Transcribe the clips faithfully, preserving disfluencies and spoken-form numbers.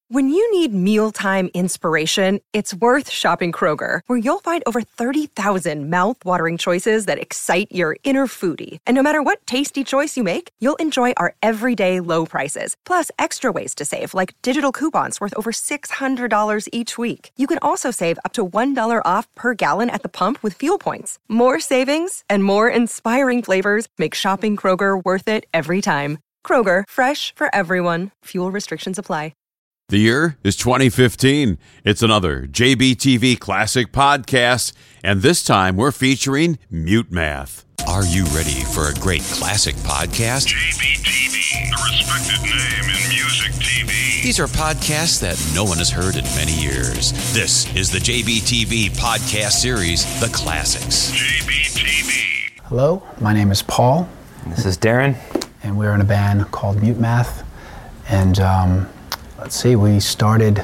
When you need mealtime inspiration, it's worth shopping Kroger, where you'll find over thirty thousand mouth-watering choices that excite your inner foodie. And no matter what tasty choice you make, you'll enjoy our everyday low prices, plus extra ways to save, like digital coupons worth over six hundred dollars each week. You can also save up to one dollar off per gallon at the pump with fuel points. More savings and more inspiring flavors make shopping Kroger worth it every time. Kroger, fresh for everyone. Fuel restrictions apply. The year is twenty fifteen. It's another J B T V Classic podcast, and this time we're featuring Mute Math. Are you ready for a great classic podcast? J B T V, a respected name in music T V. These are podcasts that no one has heard in many years. This is the J B T V podcast series, The Classics. J B T V. Hello, my name is Paul. This is Darren. And we're in a band called Mute Math. And, um... let's see, we started,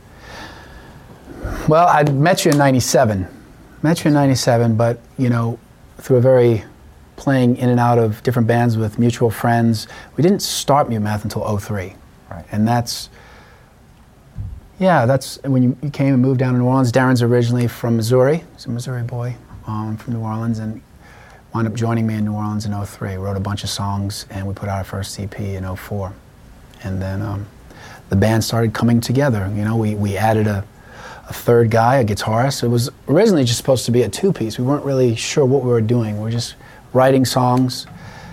well, I met you in ninety-seven. Met you in ninety-seven, but, you know, through a very playing in and out of different bands with mutual friends, we didn't start Mute Math until oh three. Right. And that's, yeah, that's when you, you came and moved down to New Orleans. Darren's originally from Missouri. He's a Missouri boy um, from New Orleans, and wound up joining me in New Orleans in oh three. Wrote a bunch of songs, and we put out our first C P in oh four. And then, um, the band started coming together. You know, we, we added a, a third guy, a guitarist. It was originally just supposed to be a two-piece. We weren't really sure what we were doing. We were just writing songs.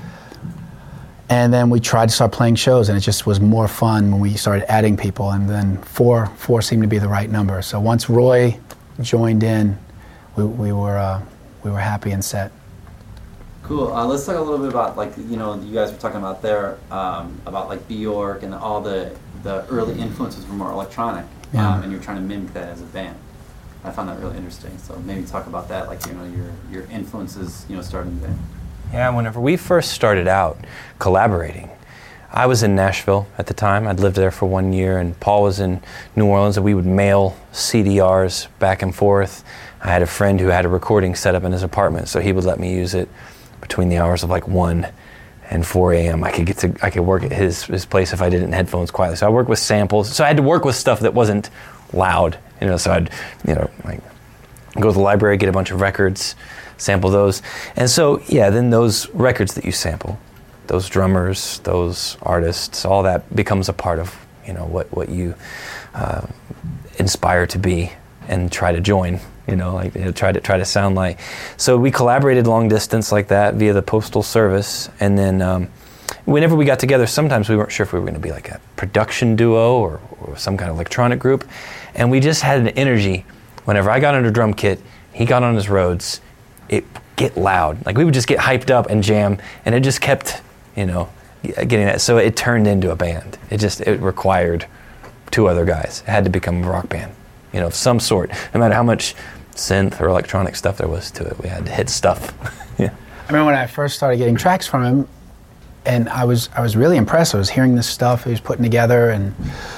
And then we tried to start playing shows, and it just was more fun when we started adding people. And then four four seemed to be the right number. So once Roy joined in, we, we were uh, we were happy and set. Cool. Uh, let's talk a little bit about, like, you know, you guys were talking about there, um, about like Bjork and all the the early influences were more electronic, yeah. um, and you're trying to mimic that as a band. I found that really interesting. So maybe talk about that, like, you know, your your influences, you know, starting the band. Yeah, whenever we first started out collaborating, I was in Nashville at the time. I'd lived there for one year, and Paul was in New Orleans, and we would mail C D Rs back and forth. I had a friend who had a recording set up in his apartment, so he would let me use it between the hours of like one and four a.m. I could get to I could work at his his place if I did it in headphones quietly. So I worked with samples. So I had to work with stuff that wasn't loud, you know. So I'd you know like go to the library, get a bunch of records, sample those, and so yeah, then those records that you sample, those drummers, those artists, all that becomes a part of you know what what you uh, inspire to be and try to join. You know, like you know, try to try to sound like. So we collaborated long distance like that via the Postal Service, and then um, whenever we got together, sometimes we weren't sure if we were going to be like a production duo or, or some kind of electronic group, and we just had an energy. Whenever I got on a drum kit, he got on his Rhodes, it get loud. Like we would just get hyped up and jam, and it just kept, you know, getting that. So it turned into a band. It just it required two other guys. It had to become a rock band. You know, of some sort. No matter how much synth or electronic stuff there was to it, we had to hit stuff. Yeah. I remember when I first started getting tracks from him, and I was I was really impressed. I was hearing this stuff he was putting together, and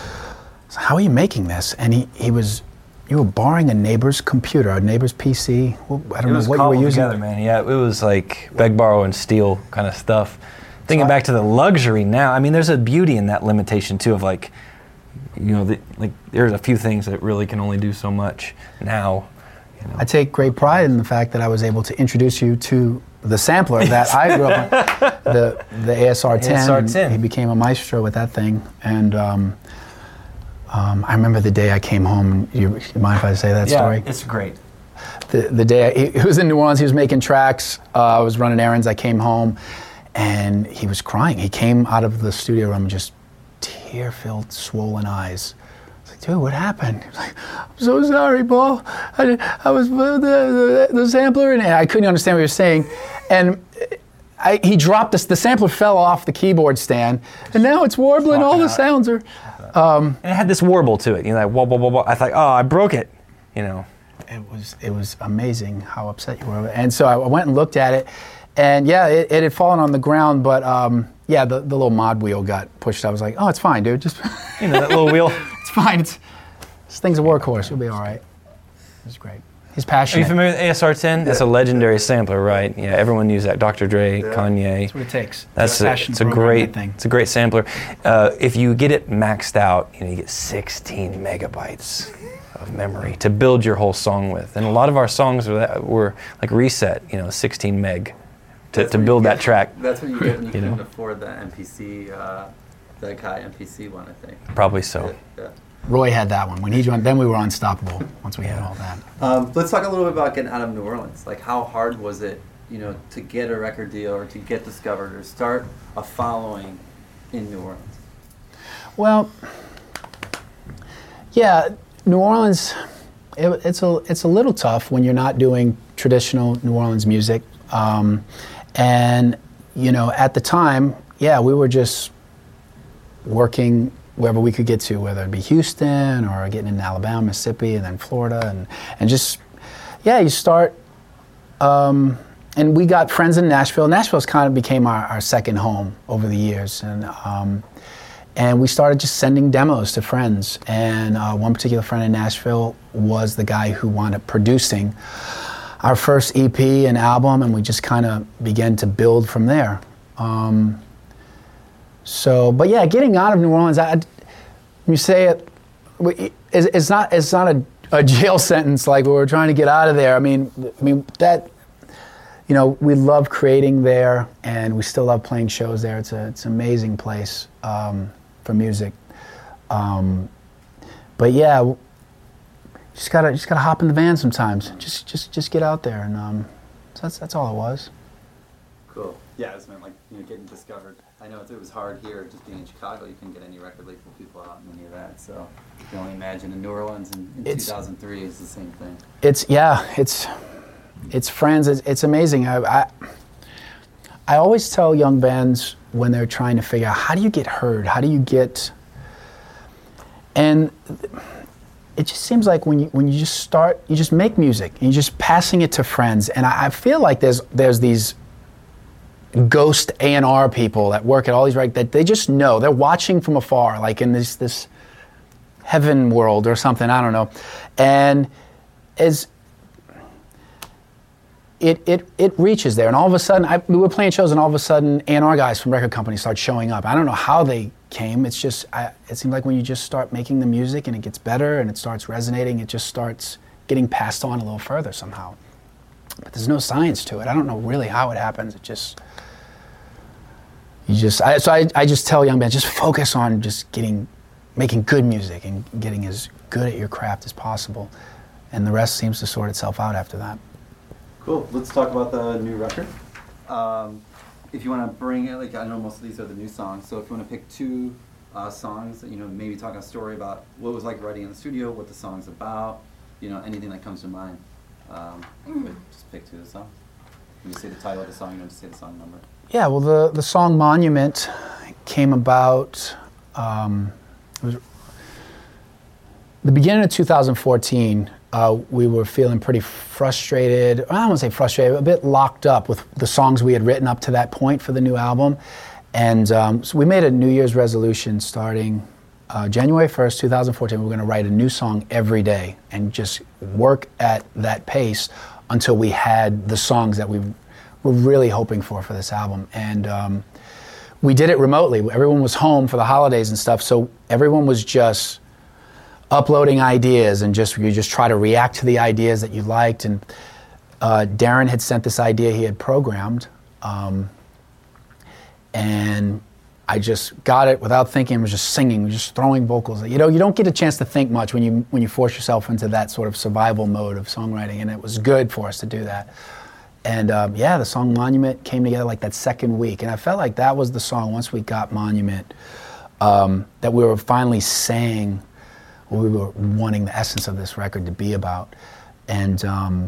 I was like, how are you making this? And he, he was, you were borrowing a neighbor's computer, a neighbor's P C. Well, I don't it know was what you were using. Together, man. Yeah, it was like beg, borrow, and steal kind of stuff. Thinking so I, back to the luxury now, I mean, there's a beauty in that limitation too of like, you know, the, like there's a few things that really can only do so much now. You know. I take great pride in the fact that I was able to introduce you to the sampler that I grew up on, the the A S R ten. A S R ten. He became a maestro with that thing, and um, um, I remember the day I came home. You, you mind if I say that yeah, story? Yeah, it's great. The the day I, he, he was in New Orleans, he was making tracks. Uh, I was running errands. I came home, and he was crying. He came out of the studio room just tear-filled, swollen eyes. I was like, dude, what happened? He was like, I'm so sorry, Paul. I, I was with the, the, the sampler, and I couldn't understand what he was saying. And I, he dropped this, the sampler fell off the keyboard stand, and now it's warbling, all the sounds are... Um, and it had this warble to it, you know, like, whoa, whoa, whoa, whoa. I thought, oh, I broke it, you know. It was, it was amazing how upset you were. And so I went and looked at it, and yeah, it, it had fallen on the ground, but... Um, Yeah, the, the little mod wheel got pushed. I was like, oh, it's fine, dude. Just you know, that little wheel. It's fine. It's, this thing's a workhorse. You'll be all right. It was great. He's Are passionate. you familiar with A S R ten? That's a legendary sampler, right? Yeah, everyone used that. Doctor Dre, Yeah. Kanye. That's what it takes. That's a, Passion it's a program, great that thing. it's a great sampler. Uh, if you get it maxed out, you know you get sixteen megabytes of memory to build your whole song with. And a lot of our songs were, that, were like reset, you know, sixteen meg to, That's to what build you that get- track. That's what you get when you, You couldn't know? afford the M P C, uh, the Kai M P C one, I think. Probably so. Yeah. Roy had that one. When he joined, then we were unstoppable once we had all that. Um, let's talk a little bit about getting out of New Orleans. Like, how hard was it, you know, to get a record deal or to get discovered or start a following in New Orleans? Well, yeah, New Orleans, it, it's a it's a little tough when you're not doing traditional New Orleans music, um, and you know, at the time, yeah, we were just working wherever we could get to, whether it be Houston or getting into Alabama, Mississippi, and then Florida, and and just yeah, you start. Um, and we got friends in Nashville. Nashville's kind of became our, our second home over the years, and. Um, And we started just sending demos to friends. And uh, one particular friend in Nashville was the guy who wound up producing our first E P and album, and we just kind of began to build from there. Um, so, but yeah, getting out of New Orleans, I, you say it, it's, it's not it's not a, a jail sentence like we were trying to get out of there. I mean, I mean that. You know, we love creating there, and we still love playing shows there. It's a it's an amazing place um, for music. Um, but yeah, you just gotta just gotta hop in the van sometimes. Just just just get out there, and um, so that's that's all it was. Cool. Yeah, I just meant like, you know, getting discovered. I know it was hard here, just being in Chicago, you couldn't get any record label people out and any of that. So you can only imagine in New Orleans in, in It's- two thousand three is the same thing. It's yeah, it's it's friends. It's, it's amazing. I, I I always tell young bands when they're trying to figure out how do you get heard, how do you get, and it just seems like when you when you just start, you just make music and you're just passing it to friends. And I, I feel like there's there's these ghost A and R people that work at all these records that they just know, they're watching from afar, like in this this heaven world or something. I don't know, and as It, it it reaches there, and all of a sudden, I, we were playing shows, and all of a sudden, A and R guys from record companies start showing up. I don't know how they came. It's just, I, it seems like when you just start making the music, and it gets better, and it starts resonating, it just starts getting passed on a little further somehow. But there's no science to it. I don't know really how it happens. It just, you just, I, so I, I just tell young bands, just focus on just getting, making good music, and getting as good at your craft as possible, and the rest seems to sort itself out after that. Cool. Let's talk about the new record. Um, if you want to bring it, like I know most of these are the new songs, so if you want to pick two uh, songs that, you know, maybe talk a story about what it was like writing in the studio, what the song's about, you know, anything that comes to mind. Um, but just pick two of the songs. When you say the title of the song, you don't just say the song number. Yeah, well, the, the song Monument came about, um, it was the beginning of two thousand fourteen. Uh, we were feeling pretty frustrated, I don't want to say frustrated, a bit locked up with the songs we had written up to that point for the new album. And um, so we made a New Year's resolution starting uh, January first, two thousand fourteen. We were going to write a new song every day and just work at that pace until we had the songs that we were really hoping for for this album. And um, we did it remotely. Everyone was home for the holidays and stuff, so everyone was just uploading ideas, and just you just try to react to the ideas that you liked. And uh, Darren had sent this idea he had programmed, um, and I just got it without thinking. Was just singing, just throwing vocals. You know, you don't get a chance to think much when you when you force yourself into that sort of survival mode of songwriting, and it was good for us to do that. And um, yeah, the song Monument came together like that second week, and I felt like that was the song. Once we got Monument, um, that we were finally saying what we were wanting the essence of this record to be about. And um,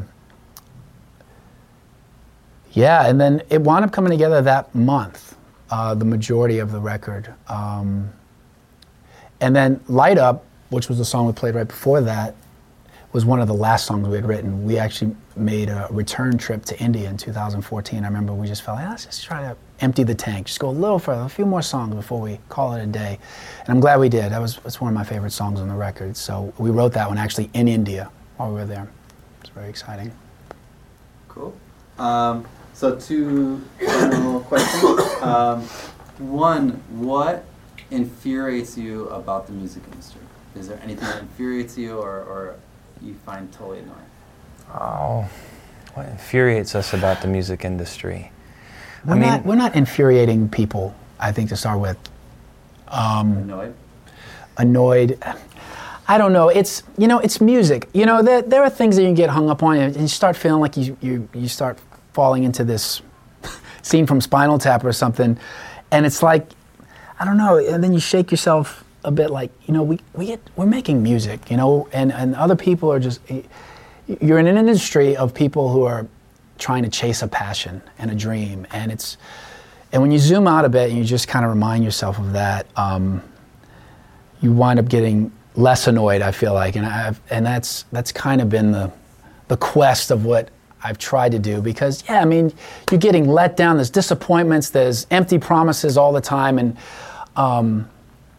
yeah, and then it wound up coming together that month, uh, the majority of the record. Um, and then Light Up, which was the song we played right before that, was one of the last songs we had written. We actually made a return trip to India in two thousand fourteen. I remember we just felt like, let's just try to empty the tank, just go a little further, a few more songs before we call it a day. And I'm glad we did. That was, that's one of my favorite songs on the record. So we wrote that one actually in India while we were there. It's very exciting. Cool. Um, so two final questions. Um, one, what infuriates you about the music industry? Is there anything that infuriates you or, or you find totally annoying? Oh, what infuriates us about the music industry? We're, I mean, not, we're not infuriating people, I think, to start with. Um, Annoyed? Annoyed. I don't know. It's, you know, it's music. You know, there, there are things that you can get hung up on, and you start feeling like you, you, you start falling into this scene from Spinal Tap or something, and it's like, I don't know, and then you shake yourself a bit like, you know, we, we get, we're making music, you know, and, and other people are just, you're in an industry of people who are trying to chase a passion and a dream, and it's, and when you zoom out a bit and you just kind of remind yourself of that, um, you wind up getting less annoyed, I feel like, and I've, and that's that's kind of been the the quest of what I've tried to do, because yeah, I mean, you're getting let down, there's disappointments, there's empty promises all the time, and um,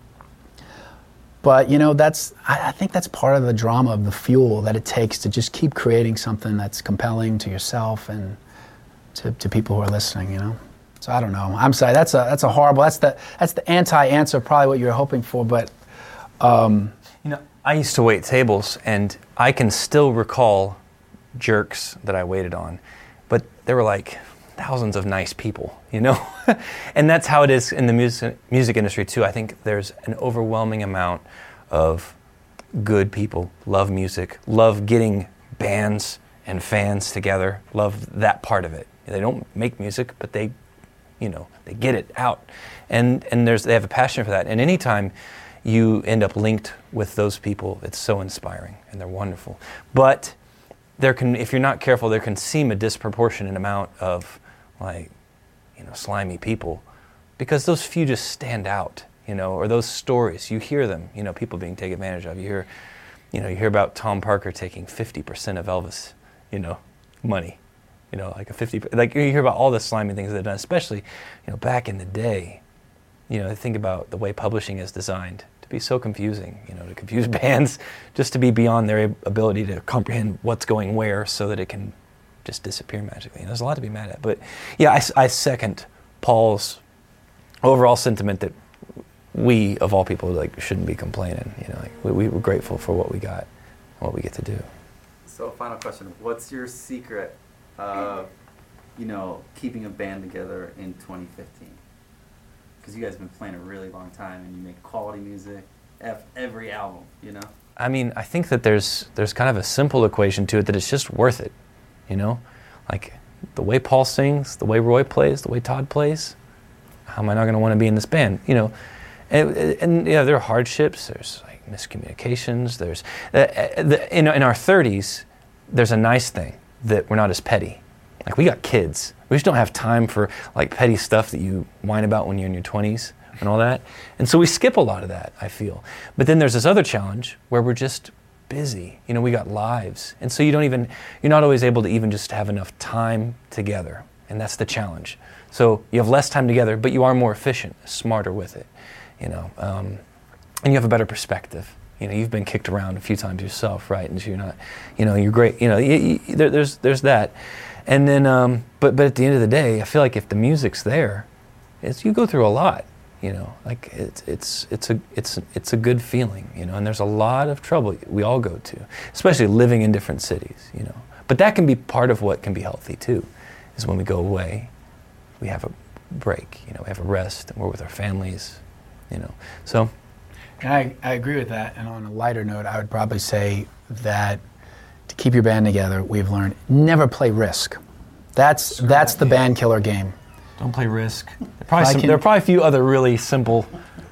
but you know, that's I, I think that's part of the drama, of the fuel that it takes to just keep creating something that's compelling to yourself and to, to people who are listening, you know. So I don't know. I'm sorry. That's a that's a horrible. That's the that's the anti-answer, probably what you were hoping for. But um, you know, I used to wait tables, and I can still recall jerks that I waited on, but there were like thousands of nice people, you know, and that's how it is in the music music industry too. I think there's an overwhelming amount of good people, love music, love getting bands and fans together, love that part of it. They don't make music, but they, you know, they get it out, and and there's they have a passion for that. And anytime you end up linked with those people, it's so inspiring and they're wonderful. But there can, if you're not careful, there can seem a disproportionate amount of like, you know, slimy people, because those few just stand out, you know, or those stories, you hear them, you know, people being taken advantage of. You hear, you know, you hear about Tom Parker taking fifty percent of Elvis, you know, money. You know, like a fifty, like you hear about all the slimy things they've done, especially, you know, back in the day. You know, think about the way publishing is designed to be so confusing, you know, to confuse bands just to be beyond their ability to comprehend what's going where so that it can just disappear magically. And there's a lot to be mad at. But yeah, I, I second Paul's overall sentiment that we, of all people, like shouldn't be complaining. You know, like we, we we're grateful for what we got, and what we get to do. So final question, what's your secret of, you know, keeping a band together in twenty fifteen? Because you guys have been playing a really long time and you make quality music, F every album, you know? I mean, I think that there's there's kind of a simple equation to it, that it's just worth it, you know? Like the way Paul sings, the way Roy plays, the way Todd plays, how am I not going to want to be in this band, you know? And, and yeah, there are hardships, there's like miscommunications, there's, uh, the, in, in our thirties, there's a nice thing, that we're not as petty. Like we got kids. We just don't have time for like petty stuff that you whine about when you're in your twenties and all that. And so we skip a lot of that, I feel. But then there's this other challenge where we're just busy. You know, we got lives. And so you don't even, you're not always able to even just have enough time together. And that's the challenge. So you have less time together, but you are more efficient, smarter with it, you know. Um, and you have a better perspective. You know, you've been kicked around a few times yourself, right? And so you're not, you know, you're great. You know, you, you, there, there's there's that, and then, um, but but at the end of the day, I feel like if the music's there, it's you go through a lot. You know, like it's it's it's a it's it's a good feeling. You know, and there's a lot of trouble we all go to, especially living in different cities. You know, but that can be part of what can be healthy too, is when we go away, we have a break. You know, we have a rest, and we're with our families. You know, so. And I, I agree with that. And on a lighter note, I would probably say that to keep your band together, we've learned never play Risk. That's sure, that's the band killer game. Don't play Risk. There are, probably some, can, there are probably a few other really simple.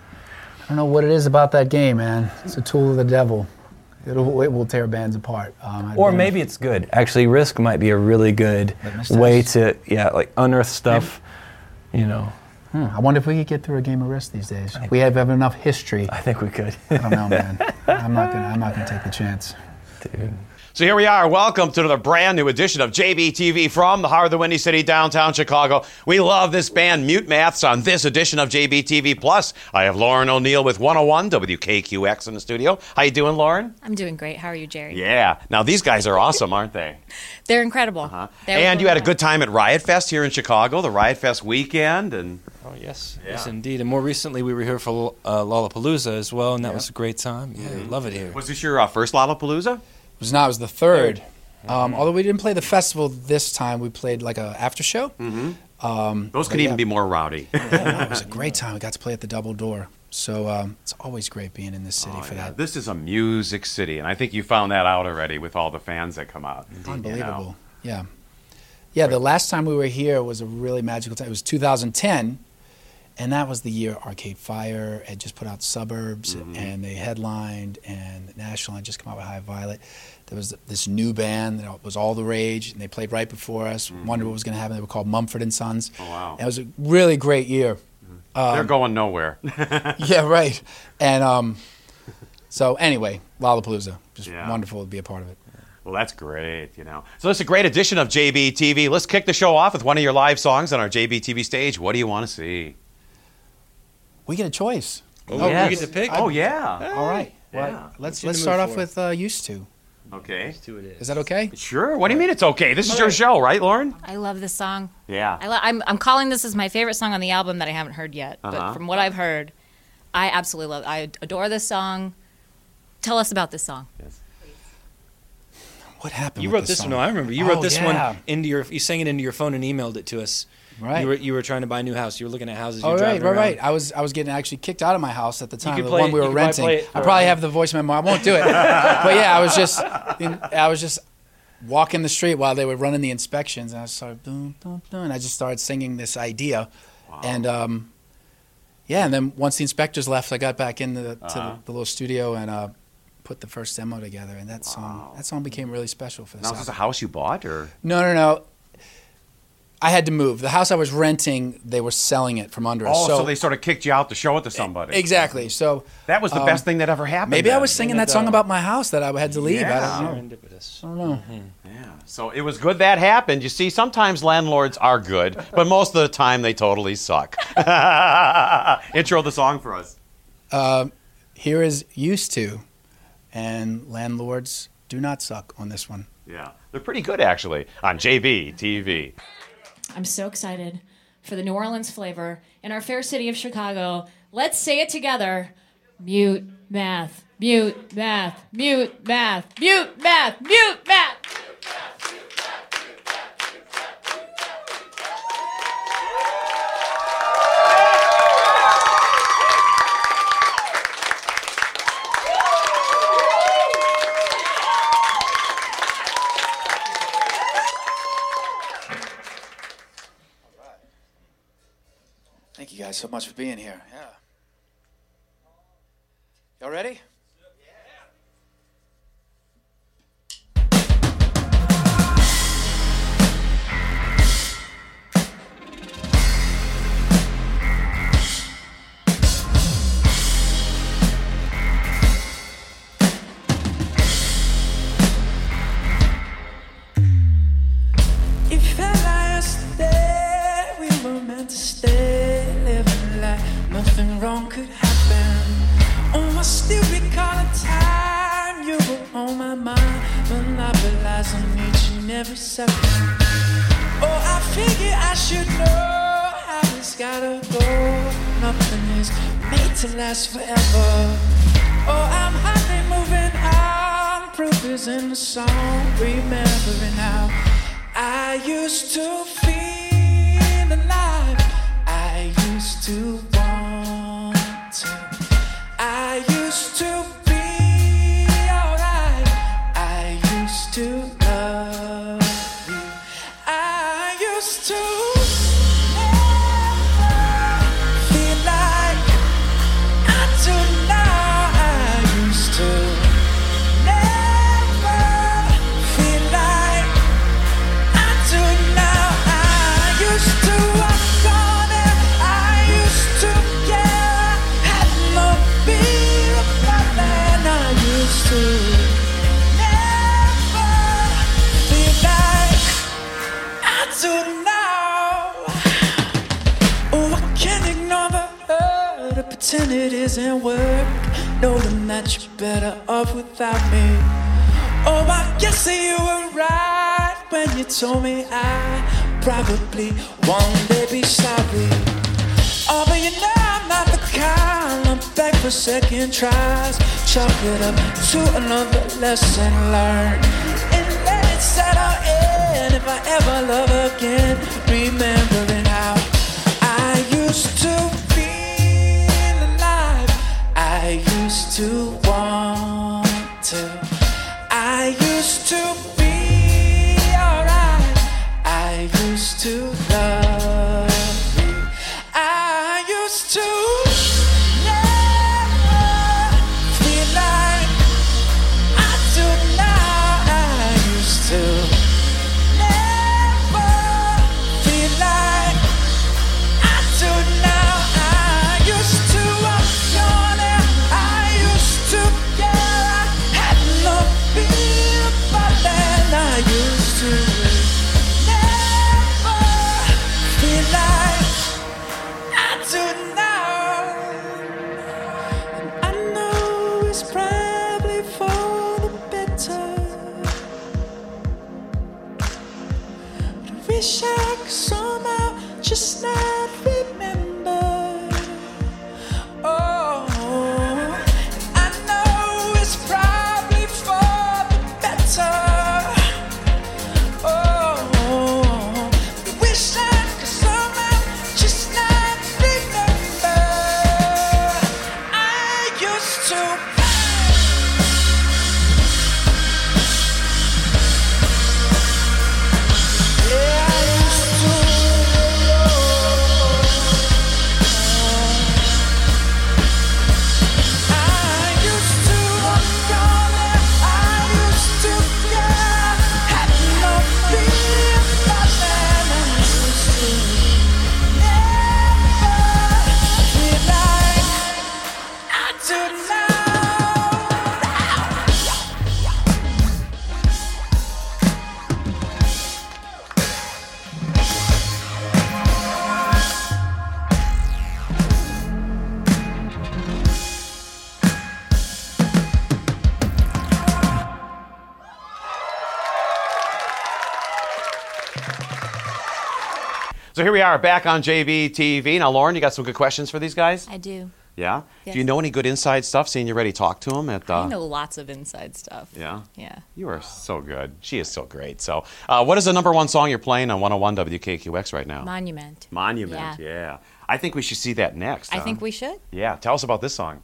I don't know what it is about that game, man. It's a tool of the devil. It'll, it will tear bands apart. Um, or maybe it's good. Actually, Risk might be a really good way to, yeah, like unearth stuff, maybe. You know. Hmm, I wonder if we could get through a game of Risk these days. We have, have enough history. I think we could. I don't know, man. I'm not gonna. I'm not gonna take the chance. dude. So here we are. Welcome to another brand new edition of J B T V from the heart of the Windy City, downtown Chicago. We love this band, Mute Maths, on this edition of J B T V Plus. I have Lauren O'Neill with one oh one W K Q X in the studio. How you doing, Lauren? I'm doing great. How are you, Jerry? Yeah. Now, these guys are awesome, aren't they? They're incredible. Uh-huh. They're And you had a incredible. good time at Riot Fest here in Chicago, the Riot Fest weekend. And Oh, yes. Yeah. Yes, indeed. And more recently, we were here for uh, Lollapalooza as well, and that Yeah. was a great time. Yeah, love it here. was this your uh, first Lollapalooza? It was not. It was the third. Um, although we didn't play the festival this time, we played like a after show. Mm-hmm. Um, Those but could yeah. even be more rowdy. Yeah, no, it was a great time. We got to play at the Double Door. So um, it's always great being in this city Oh, for yeah. that. This is a music city, and I think you found that out already with all the fans that come out. Unbelievable. Yeah. Yeah, the last time we were here was a really magical time. It was two thousand ten, and that was the year Arcade Fire had just put out Suburbs, Mm-hmm. and they headlined, and National had just come out with High Violet. There was this new band that was all the rage, and they played right before us. Wondered what was going to happen. They were called Mumford and Sons. Oh, wow. And it was a really great year. They're Um, going nowhere. yeah, right. And um, so anyway, Lollapalooza, just Yeah. wonderful to be a part of it. Well, that's great, you know. So it's a great edition of J B T V. Let's kick the show off with one of your live songs on our J B T V stage. What do you want to see? We get a choice. Oh, Yes. we get to pick? Oh, yeah. All right. Yeah. Well, let's in let's the start mood off for? with uh, Used To. Okay. Two it is. Is that okay? Sure. What do you mean it's okay? This is your show, right, Lauren? I love this song. Yeah. I lo- I'm, I'm calling this as my favorite song on the album that I haven't heard yet. Uh-huh. But from what I've heard, I absolutely love it. I adore this song. Tell us about this song. What happened? You with wrote this this song? one. No, I remember. You Oh, wrote this yeah. one into your. You sang it into your phone and emailed it to us. Right. You were you were trying to buy a new house. You were looking at houses. You Oh were right, driving right, around. right. I was I was getting actually kicked out of my house at the time. could The play one it- we you were could probably renting. play it I for- probably have the voice memo. I won't do it. But yeah, I was just in, I was just walking the street while they were running the inspections, and I started boom, boom, boom, and I just started singing this idea, and um, yeah, and then once the inspectors left, I got back into the, to Uh-huh. the, the little studio and uh, put the first demo together, and that song that song became really special for this Now, is this a album. house you bought, or? No, no, no. I had to move. The house I was renting, they were selling it from under us. Oh, so, they sort of kicked you out to show it to somebody. Exactly. So That was the um, best thing that ever happened. maybe I then. was singing that song about my house that I had to leave. Yeah. I don't know. Serendipitous. I don't know. Yeah. So it was good that happened. You see, sometimes landlords are good, but most of the time they totally suck. Intro the song for us. Uh, here is Used To, and landlords do not suck on this one. Yeah. They're pretty good, actually, on J B T V. I'm so excited for the New Orleans flavor in our fair city of Chicago. Let's say it together. Mute math, mute math, mute math, mute math, mute math. Thank you guys so much for being here. Yeah. Y'all ready? It felt like yesterday we were meant to stay, living like nothing wrong could happen. Oh, I still recall a time you were on my mind, monopolizing each and every second. Oh, I figure I should know how it's gotta go. Nothing is made to last forever. Oh, I'm happy moving on, proof is in the song, remembering how I used to feel alive. I used to want to. I used to be alright. I used to love you. I used to never feel like I do now. I used to never feel like I do now. I used to walk on it. I used to pretend it isn't work, knowing that you're better off without me. Oh, I guess that you were right when you told me I probably one day be sorry. Oh, but you know I'm not the kind I'm back for second tries. Chalk it up to another lesson learned and let it settle in. If I ever love again, remembering how I used to feel alive, I used to want to, I used to be alright, I used to love you, I used to never feel like I do now, I used to wish I could somehow just not remember. Oh, I know it's probably for the better. Oh, I wish I could somehow just not remember. I used to. So here we are back on J B T V. Now, Lauren, you got some good questions for these guys? I do. Yeah? Yes. Do you know any good inside stuff, seeing you ready to talk to them? At, uh... I know lots of inside stuff. Yeah? Yeah. You are so good. She is so great. So uh, what is the number one song you're playing on one oh one W K Q X right now? Monument. Monument, yeah. yeah. I think we should see that next. I huh? think we should. Yeah. Tell us about this song.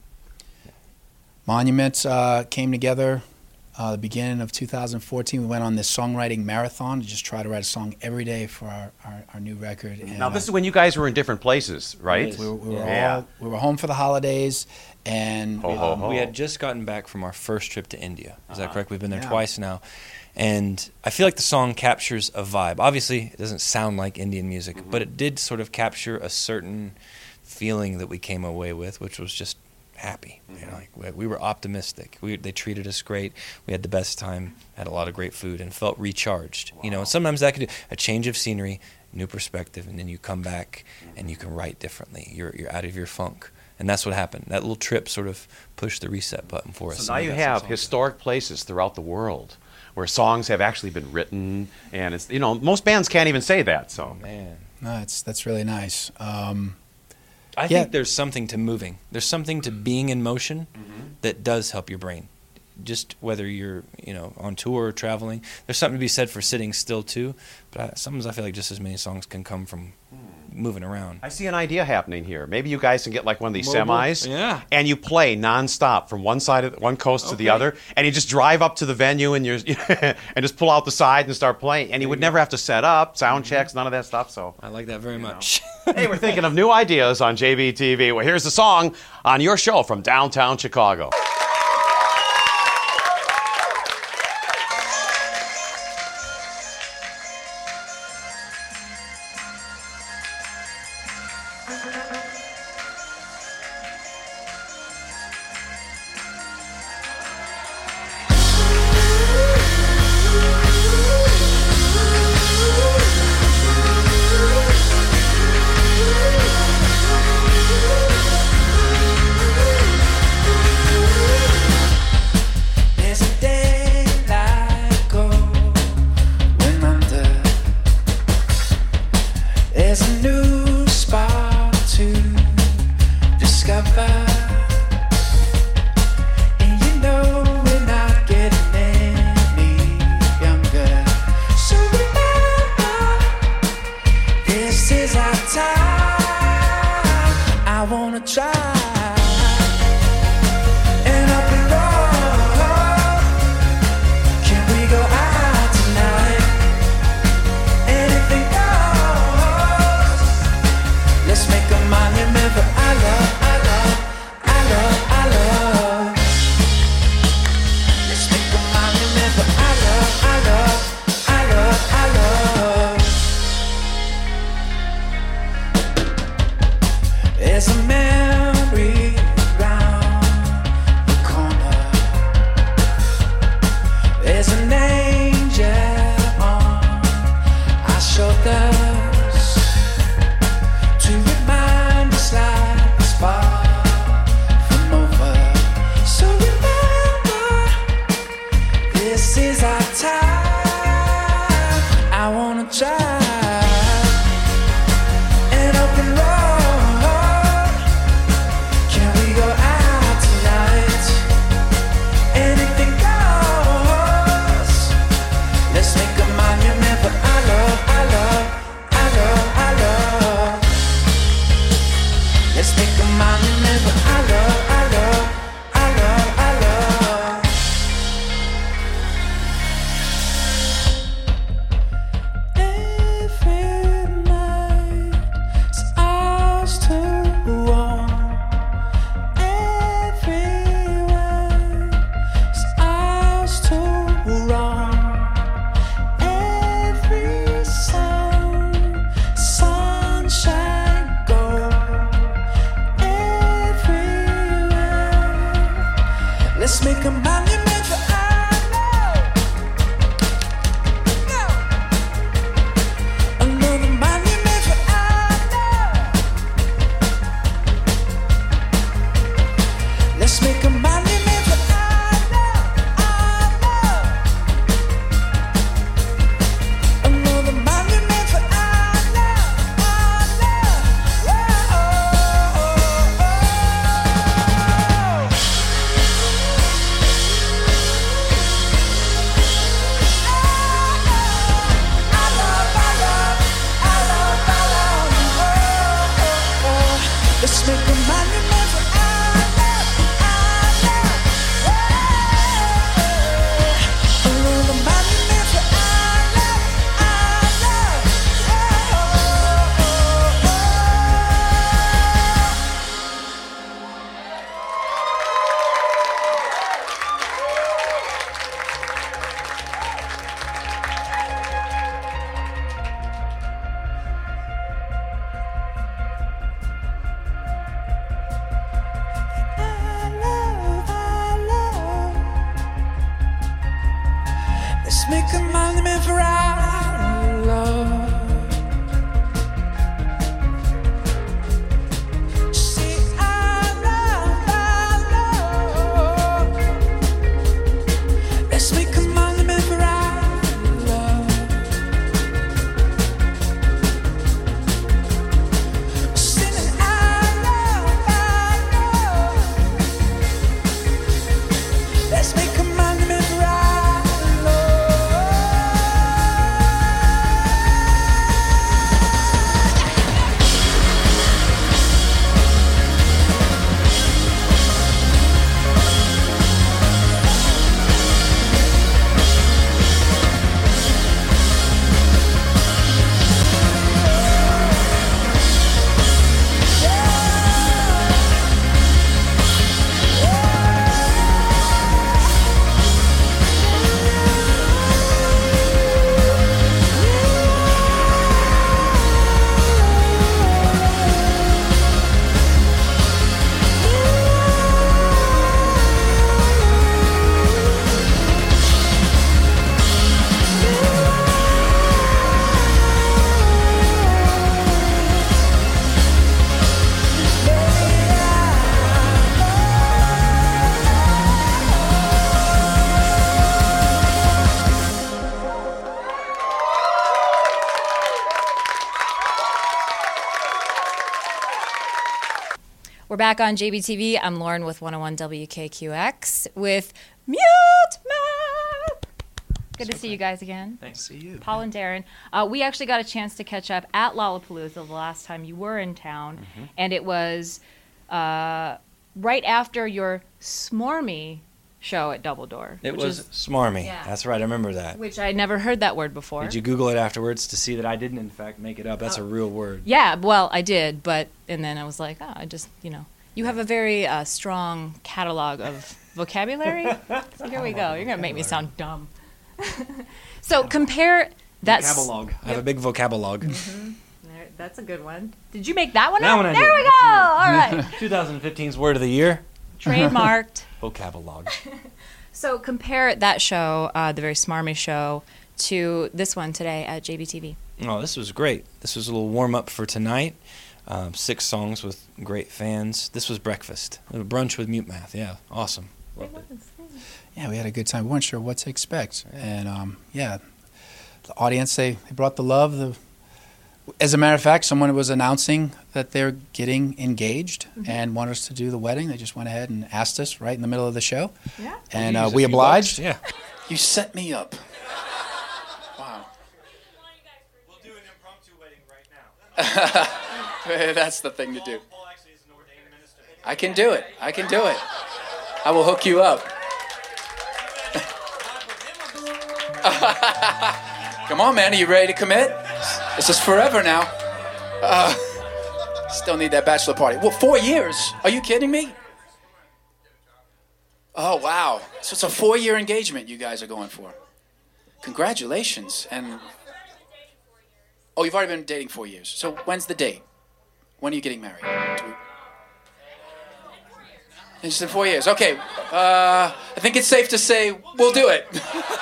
Monument uh, came together uh, the beginning of two thousand fourteen. We went on this songwriting marathon to just try to write a song every day for our, our, our new record. And, now, this is when you guys were in different places, right? We were, we were yeah. all we were home for the holidays, and ho, ho, ho. we had just gotten back from our first trip to India. Is uh-huh. that correct? We've been there Yeah. twice now. And I feel like the song captures a vibe. Obviously, it doesn't sound like Indian music, mm-hmm. but it did sort of capture a certain feeling that we came away with, which was just happy. Mm-hmm. You know, like we, we were optimistic. We, they treated us great. We had the best time, had a lot of great food, and felt recharged. Wow. You know, and sometimes that could do a change of scenery, new perspective, and then you come back mm-hmm. and you can write differently. You're you're out of your funk. And that's what happened. That little trip sort of pushed the reset button for us. So now you have historic places throughout the world where songs have actually been written, and it's, you know, most bands can't even say that. So oh, man, no, it's that's really nice. Um, I yeah. think there's something to moving. There's something to being in motion mm-hmm. that does help your brain. Just whether you're, you know, on tour or traveling, there's something to be said for sitting still too. But I, sometimes I feel like just as many songs can come from moving around. I see an idea happening here. Maybe you guys can get like one of these Mobile. semis, Yeah. and you play nonstop from one side of one coast to the Okay. other, and you just drive up to the venue and you're and just pull out the side and start playing, and you would never have to set up sound checks, none of that stuff. So I like that very much. hey, we're thinking of new ideas on J B T V. Well, here's the song on your show from downtown Chicago. Ooh. make a monument for our love. See our love, our love. Let's make a monument for our love. Singing our love, our love. Let's make a monument for our love. We're back on J B T V. I'm Lauren with one oh one W K Q X with Mute Math. Good to see you guys again. Thanks. See you. Paul and Darren. Uh, we actually got a chance to catch up at Lollapalooza the last time you were in town, Mm-hmm. and it was uh, right after your Smarmy show at Double Door. It which was is- smarmy. Yeah. That's right. I remember that. Which I never heard that word before. Did you Google it afterwards to see that I didn't, in fact, make it up? That's a real word. Yeah, well, I did, but and then I was like, oh, I just, you know, you have a very uh, strong catalog of vocabulary. So here we go. You're gonna make me sound dumb. So compare that. s- Vocabulog. I have a big vocabulog. Mhm. There- That's a good one. Did you make that one That up? one I there did. we go. All right. twenty fifteen's word of the year. Trademarked. Vocabulog. So compare that show, uh, the very smarmy show, to this one today at J B T V. Oh, this was great. This was a little warm up for tonight. Um, six songs with great fans. This was breakfast. A brunch with Mute Math. Yeah, awesome. Loved it. Yeah, we had a good time. We weren't sure what to expect, and um, yeah, the audience they, they brought the love. The as a matter of fact, someone was announcing that they're getting engaged and wanted us to do the wedding. They just went ahead and asked us right in the middle of the show, Yeah. and Use uh, a we few obliged. bucks. Yeah. You set me up. Wow. We'll do an impromptu wedding right now. That's the thing to do. I can do it. I can do it. I will hook you up. Come on, man. Are you ready to commit? This is forever now. Uh, still need that bachelor party. Well, four years. Are you kidding me? Oh, wow. So it's a four-year engagement you guys are going for. Congratulations. And oh, you've already been dating four years. So when's the date? When are you getting married? Do we... It's in four years. Okay. Uh, I think it's safe to say we'll do it.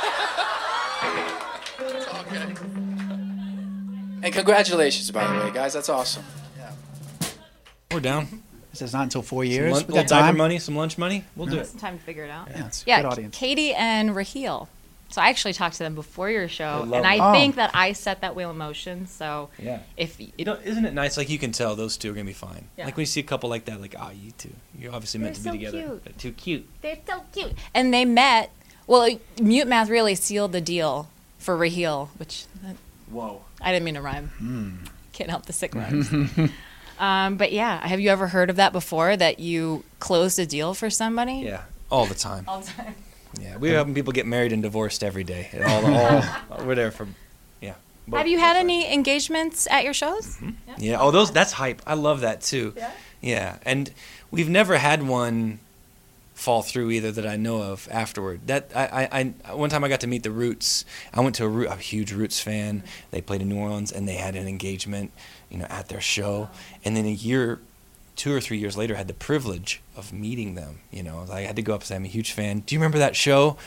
Okay. And congratulations, by the way, guys. That's awesome. Yeah. We're down. This is not until four Some years. lun- We little got diaper time. money, some lunch money. We'll do it. Some time to figure it out. Yeah, it's a Yeah, good audience. Katie and Raheel. So I actually talked to them before your show, love and I them. think Oh. that I set that wheel in motion. So Yeah. if You know, isn't it nice? Like you can tell those two are gonna be fine. Yeah. Like when you see a couple like that, like ah, you two, you're obviously meant They're to be so together. cute. But too cute. they're so cute, and they met. Well, like, Mute Math really sealed the deal for Raheel, which uh, Whoa. I didn't mean to rhyme. Can't help the sick rhymes. um, but yeah, have you ever heard of that before? That you closed a deal for somebody? Yeah, all the time. All the time. Yeah, we're helping people get married and divorced every day. And all, all we're there for. Yeah. Have you had any engagements at your shows? Yeah. Oh, those. That's hype. I love that too. Yeah? Yeah, and we've never had one fall through either that I know of afterward. That I, I, I one time I got to meet the Roots. I went to a, Root, a huge Roots fan. They played in New Orleans and they had an engagement, you know, at their show. And then a year, two or three years later, I had the privilege of meeting them. You know, I had to go up and say I'm a huge fan. Do you remember that show?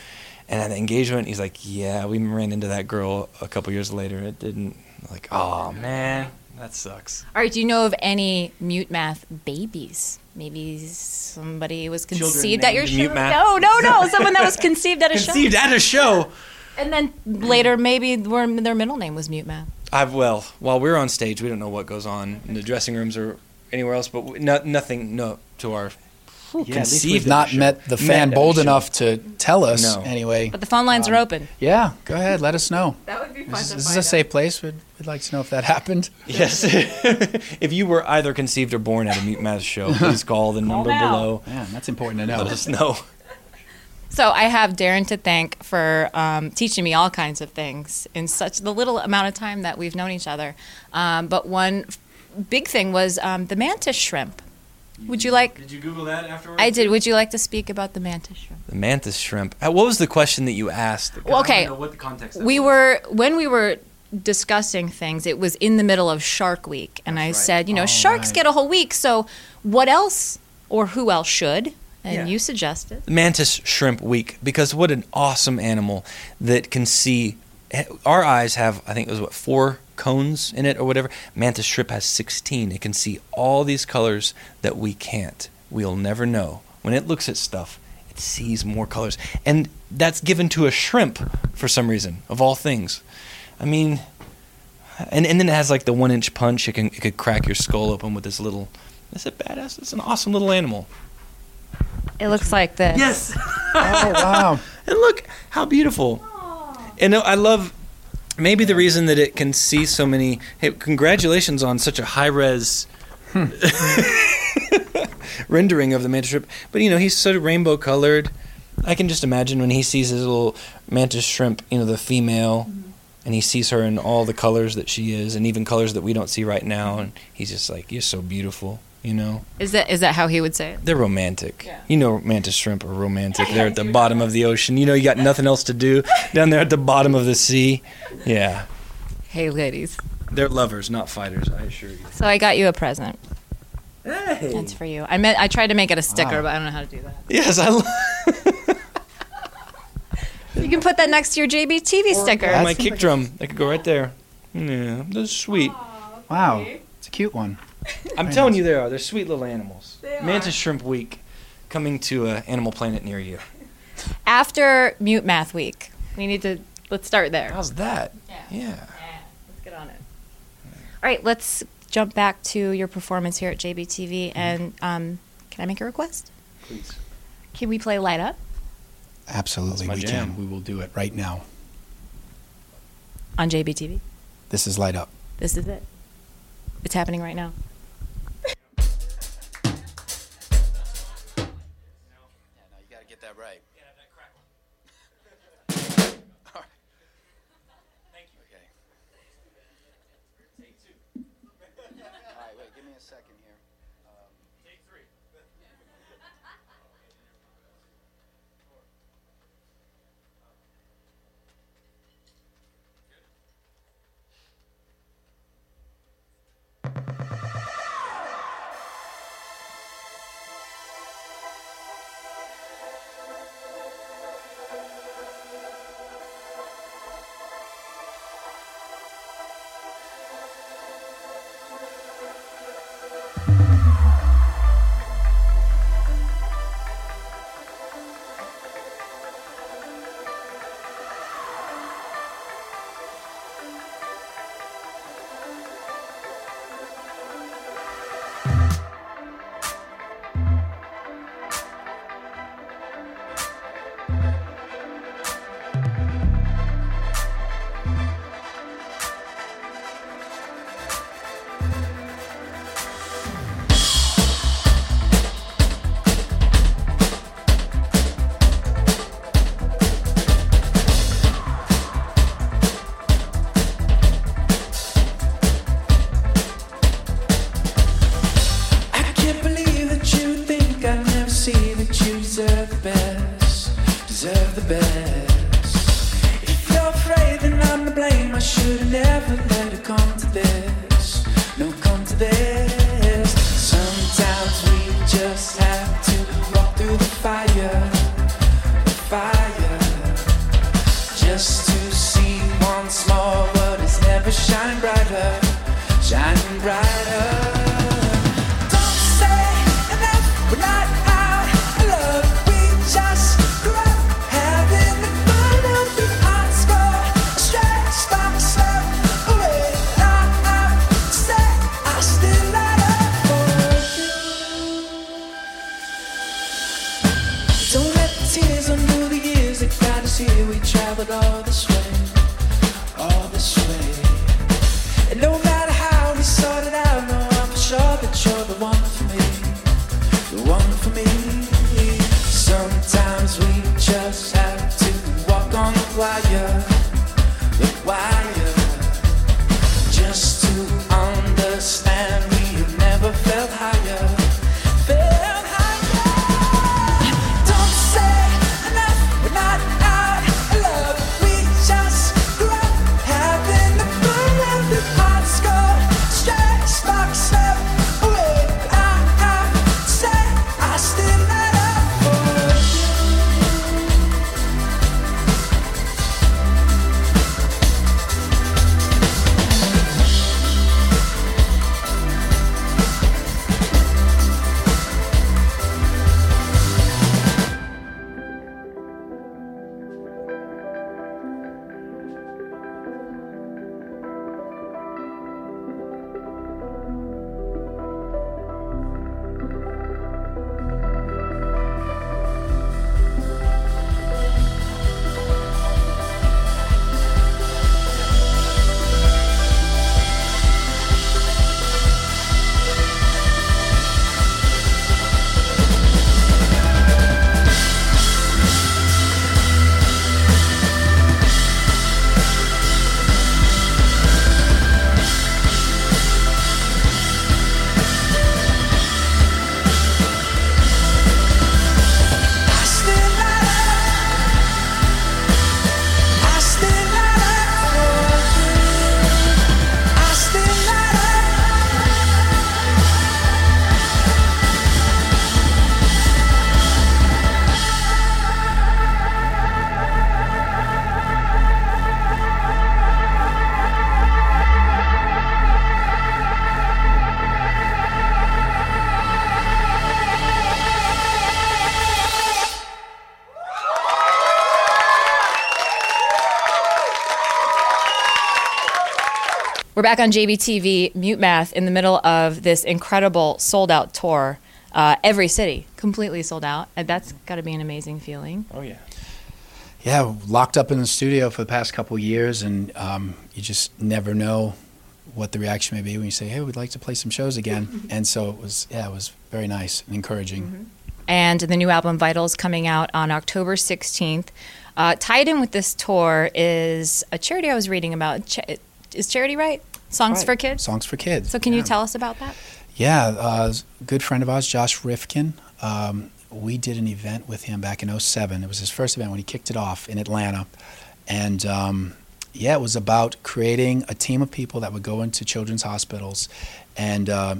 And at the engagement, he's like, yeah, we ran into that girl a couple years later. It didn't. Like, oh, man, that sucks. All right, do you know of any Mute Math babies? Maybe somebody was conceived at your show? Mute Math? No, no, no, someone that was conceived at a show. Conceived at a show? And then later, maybe their their middle name was Mute Math. I've, well, while we're on stage, we don't know what goes on in the dressing rooms or anywhere else, but we, no, nothing no, to our Yeah, at least conceived we've at not the show. met the fan Met at bold the show. enough to tell us No. anyway. But the phone lines are open. Yeah, go ahead, let us know. That would be fun Is, to is this find a out. safe place? We'd, we'd like to know if that happened. Yes. If you were either conceived or born at a Mute Math show, please call the number now. below. Yeah, that's important to know. Let us know. So I have Darren to thank for um, teaching me all kinds of things in such the little amount of time that we've known each other. Um, but one f- big thing was um, the mantis shrimp. Would you like? Did you Google that afterwards? I did. Would you like to speak about the mantis shrimp? The mantis shrimp. Uh, What was the question that you asked? 'Cause Well, I okay. don't know what the context of We it was. were when we were discussing things. It was in the middle of Shark Week, and I right. said, you know, All sharks right. get a whole week. So what else, or who else should? And Yeah. you suggested. Mantis Shrimp Week, because what an awesome animal that can see. Our eyes have, I think it was what, four cones in it or whatever. Mantis shrimp has sixteen. It can see all these colors that we can't. We'll never know. When it looks at stuff, it sees more colors. And that's given to a shrimp for some reason, of all things. I mean, and, and then it has like the one inch punch. It can it could crack your skull open with this little, it's a badass, it's an awesome little animal. It looks like this. Yes. Oh, wow. And look how beautiful. And I love maybe the reason that it can see so many. Hey, congratulations on such a high res rendering of the mantis shrimp. But you know, he's sort of rainbow colored. I can just imagine when he sees his little mantis shrimp, you know, the female, mm-hmm. and he sees her in all the colors that she is, and even colors that we don't see right now, and he's just like, "You're so beautiful." You know, Is that is that how he would say it? they're romantic. Yeah. You know, mantis shrimp are romantic. They're at the bottom of the ocean. You know, you got nothing else to do down there at the bottom of the sea. Yeah, Hey, ladies. they're lovers, not fighters. I assure you. So I got you a present. Hey. That's for you. I meant I tried to make it a sticker, Wow. but I don't know how to do that. Yes, I love You can put that next to your J B T V sticker. my seems kick like drum. They could go right there. Yeah, that's sweet. Wow, it's a cute one. I'm Very telling nice. you, they are. They're sweet little animals. They are. Mantis Shrimp Week, coming to a Animal Planet near you. After Mute Math Week, we need to let's start there. How's that? Yeah. Yeah. Let's get on it. All right, let's jump back to your performance here at J B T V. And um, can I make a request? Please. Can we play Light Up Absolutely, my we jam. can. We will do it right now. on J B T V? This is Light Up. This is it. It's happening right now. No, you got to get that right. Okay. All right, wait, give me a second here. Um, Take three. I can't believe that you think I never see that you deserve the best, deserve the best. If you're afraid, then I'm to blame. I should have never let it come to this, no, come to this. Sometimes we just have to walk through the fire, the fire. just to see once more what has never shined brighter, shining brighter. Don't say enough, we're not out of love, we just grew up having the fun of the hot score, a stray spark slip away. Not out to say I still light up for you. Don't let the tears undo the years that got us here. We traveled all this way, all this way. And no matter how we sort it out, no, I'm for sure that you're the one for me, the one for me. Sometimes we just have to walk on the wire, the wire, just to understand we have never felt higher, felt higher. Don't say enough, we're not out of love, we just grew up having the fun of the hot score, stray sparks slip away. I have to say I still light up for you. I still light up, I still light up for you. I still light We're back on J B T V, Mute Math, in the middle of this incredible sold-out tour. Uh, every city completely sold out. And that's got to be an amazing feeling. Oh, yeah. Yeah, locked up in the studio for the past couple of years, and um, you just never know what the reaction may be when you say, "Hey, we'd like to play some shows again." And so it was, yeah, it was very nice and encouraging. Mm-hmm. And the new album Vitals coming out on October sixteenth. Uh, tied in with this tour is a charity I was reading about. Ch- is charity right? Songs Right. for Kids? Songs for Kids. So can you yeah. tell us about that? Yeah, uh, a good friend of ours, Josh Rifkin. Um, we did an event with him back in oh seven. It was his first event when he kicked it off in Atlanta. And um, yeah, it was about creating a team of people that would go into children's hospitals and uh,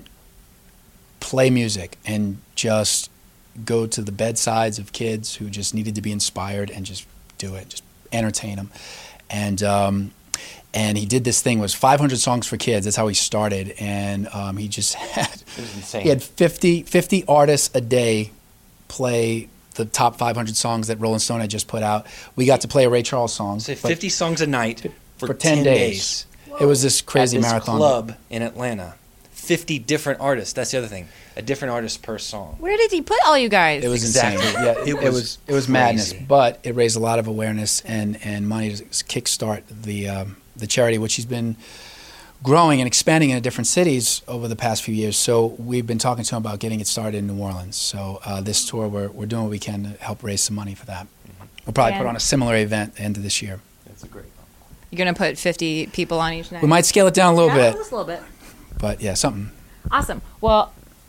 play music and just go to the bedsides of kids who just needed to be inspired and just do it, just entertain them. And um, and he did this thing, it was five hundred songs for kids. That's how he started. And um, he just had, It was insane. he had fifty, fifty artists a day play the top five hundred songs that Rolling Stone had just put out. We got to play a Ray Charles song. Say but fifty songs a night for, for ten, days. It was this crazy At this marathon. club in Atlanta. fifty different artists. That's the other thing. A different artist per song. Where did he put all you guys? It was Exactly. insane. Yeah, it, It it was was it was madness, crazy. but it raised a lot of awareness and, and money to kickstart the um, the charity, which has been growing and expanding in different cities over the past few years. So we've been talking to him about getting it started in New Orleans. So uh, this tour, we're we're doing what we can to help raise some money for that. We'll probably And- put on a similar event at the end of this year. That's a great one. You're going to put fifty people on each night? We might scale it down a little Yeah, bit, just a little bit. but yeah, something. Awesome. Well,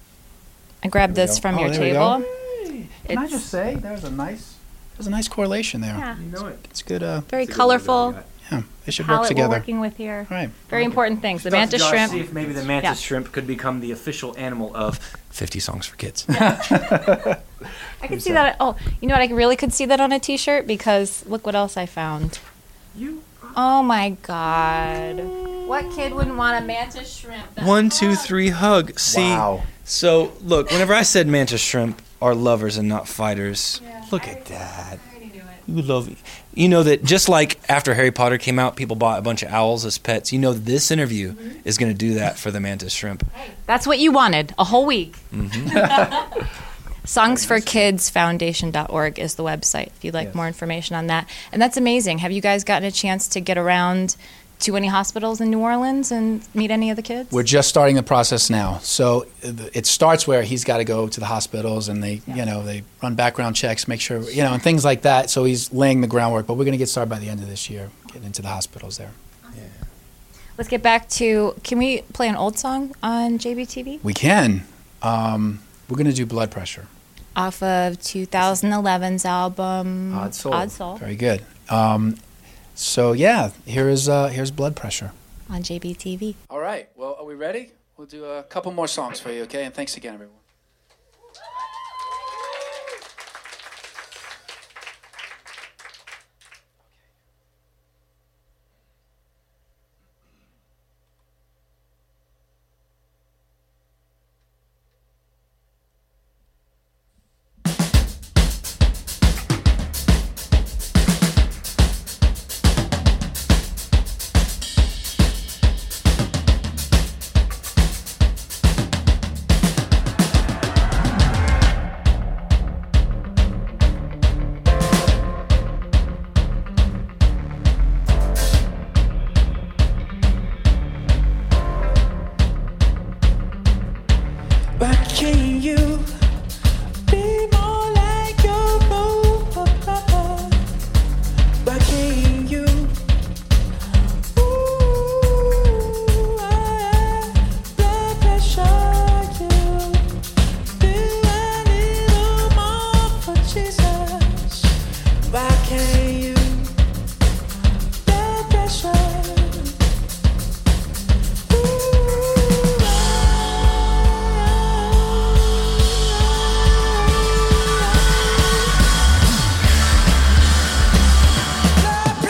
I grabbed There we this go. from Oh, your there we table. go. Can I It's- just say there was a nice there's a nice correlation there. Yeah. You know it. It's good. Uh, Very colorful. yeah, they should work Palette we're together. working with here. Right. Very important things. The Talk to mantis Josh, shrimp. See if maybe the mantis Yeah. shrimp could become the official animal of fifty songs for kids. I could see that. Oh, you know what? I really could see that on a T-shirt because look what else I found. Oh my God. What kid wouldn't want a mantis shrimp? That's One, two, three, hug. See? Wow. So, look, whenever I said mantis shrimp are lovers and not fighters, Yeah, look I at already- that. I already knew it. You love You know that just like after Harry Potter came out, people bought a bunch of owls as pets. You know that this interview Mm-hmm. is going to do that for the mantis shrimp. That's what you wanted, a whole week. Mm-hmm. songs for kids foundation dot org is the website if you'd like Yes. more information on that. And that's amazing. Have you guys gotten a chance to get around to any hospitals in New Orleans and meet any of the kids? We're just starting the process now. So uh, it starts where he's got to go to the hospitals and they, you know, they run background checks, make sure, you know, and things like that. So he's laying the groundwork. But we're going to get started by the end of this year, getting into the hospitals there. Let's get back to, can we play an old song on J B T V? We can. Um, we're going to do Blood Pressure. Off of twenty eleven's album Odd Soul. Odd Soul Very good. Um, so yeah, here is uh, here's Blood Pressure. on J B T V. All right. Well, are we ready? We'll do a couple more songs for you, okay? And thanks again, everyone. Why can't you be more like your role? Why can't you? Ooh, I blood pressure you. Do a little more for Jesus. Why can't you? Blood pressure. Blood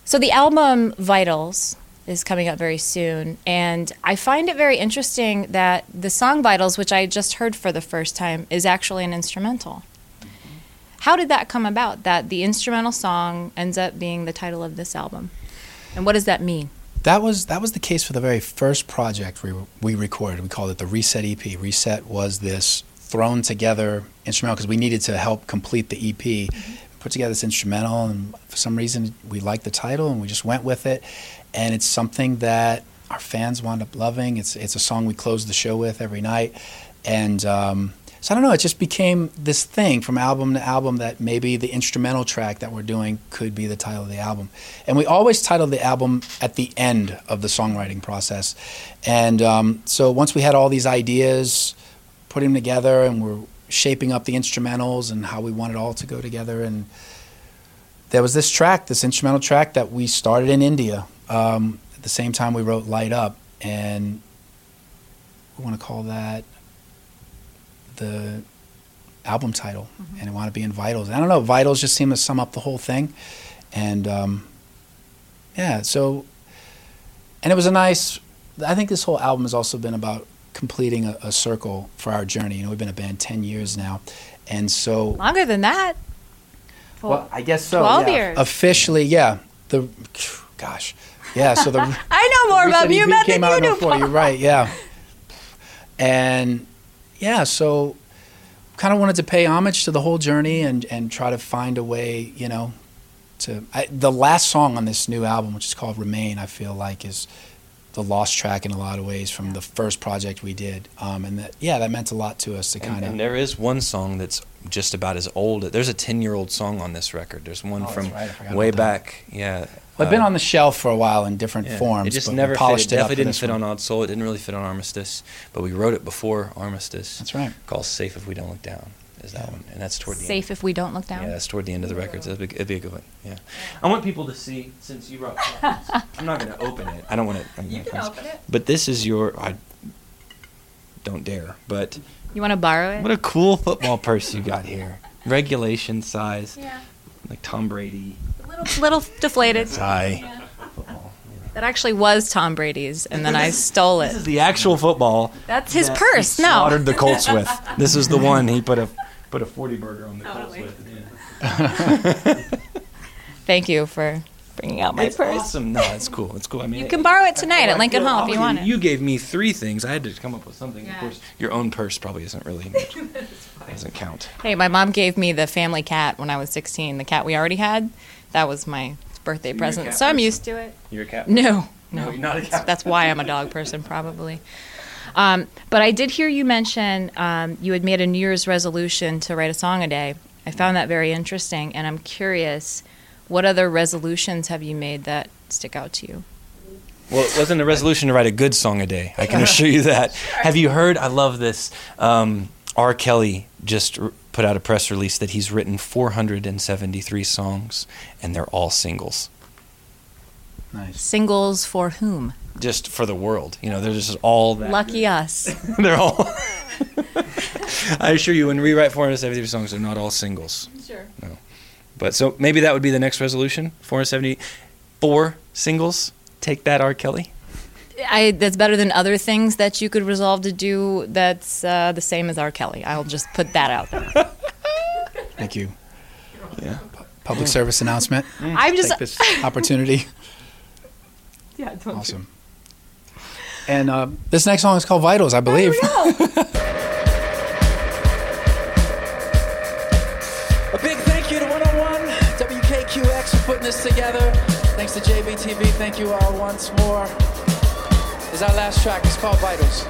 So the album Vitals is coming up very soon, and I find it very interesting that the song Vitals, which I just heard for the first time, is actually an instrumental. How did that come about, that the instrumental song ends up being the title of this album? And what does that mean? That was that was the case for the very first project we we recorded. We called it the Reset E P. Reset was this thrown together instrumental because we needed to help complete the E P. Mm-hmm. Put together this instrumental, and for some reason we liked the title, and we just went with it. And it's something that our fans wound up loving. It's it's a song we close the show with every night, and um, so I don't know. It just became this thing from album to album that maybe the instrumental track that we're doing could be the title of the album. And we always titled the album at the end of the songwriting process. And um, so once we had all these ideas, putting them together, and we're shaping up the instrumentals and how we want it all to go together, and there was this track, this instrumental track that we started in India. Um, at the same time we wrote Light Up, and we want to call that the album title, mm-hmm. and it wanted to be in Vitals. I don't know, Vitals just seemed to sum up the whole thing, and um, yeah, so, and it was a nice, I think this whole album has also been about completing a, a circle for our journey. You know, we've been a band ten years now, and so... Longer than that. Well, I guess so, twelve yeah. years. Officially, yeah. The, gosh, yeah, so the... I know more about you, Matt, than you do, Paul. You're right, yeah. And, yeah, so kind of wanted to pay homage to the whole journey and, and try to find a way, you know, to... I, the last song on this new album, which is called Remain, I feel like is the lost track in a lot of ways from the first project we did. Um, and that, yeah, that meant a lot to us to kind and, of... And there is one song that's just about as old. There's a ten-year-old song on this record. There's one oh, from right. way back. Yeah. Well, it's been on the shelf for a while in different yeah. forms. It just but never we polished fit. It it up definitely for didn't this fit one. on Odd Soul. It didn't really fit on Armistice, but we wrote it before Armistice. That's right. Called Safe If We Don't Look Down is that one, and that's toward the Safe end. If We Don't Look Down? Yeah, that's toward the end of the record. So it'd be, it'd be a good one. Yeah. I want people to see, since you brought copies, I'm not going to open it. I don't want to. You can open it. But this is your. I don't dare. But you want to borrow it? What a cool football purse you got here. Regulation size. Yeah. Like Tom Brady. A little, little deflated. Tie. Yeah. That actually was Tom Brady's, and then I stole it. This is the actual football. That's his that purse. He no. slaughtered the Colts with. This is the one he put a put a forty burger on the Totally. Colts with. Yeah. Thank you for bringing out my it's purse. Awesome. No, it's cool. It's cool. I mean, you can borrow it tonight at Lincoln Hall if you want it. You gave me three things. I had to come up with something. Yeah. Of course, your own purse probably isn't really doesn't count. Hey, my mom gave me the family cat when I was sixteen. The cat we already had. That was my birthday You're present, a cat so I'm person? used to it. You're a cat. No, No, no, you're not a cat. That's, that's why I'm a dog person, probably. Um, but I did hear you mention um, you had made a New Year's resolution to write a song a day. I found that very interesting, and I'm curious, what other resolutions have you made that stick out to you? Well, it wasn't a resolution to write a good song a day. I can assure you that. Sure. Have you heard? I love this. Um, R. Kelly just r- put out a press release that he's written four hundred seventy-three songs, and they're all singles. Nice. Singles for whom? Just for the world. You know, they're just all that. Lucky good. us. They're all. I assure you, when we write four hundred seventy-three songs, they're not all singles. Sure. No. But so maybe that would be the next resolution. four hundred seventy-four singles. Take that, R. Kelly. I, that's better than other things that you could resolve to do that's uh, the same as R. Kelly. I'll just put that out there. Thank you. Yeah. Public service announcement. I'm just Take this opportunity. Yeah, don't awesome. You. And uh, this next song is called Vitals, I believe. A big thank you to one oh one W K Q X for putting this together. Thanks to J B T V. Thank you all once more. This is our last track. It's called Vitals.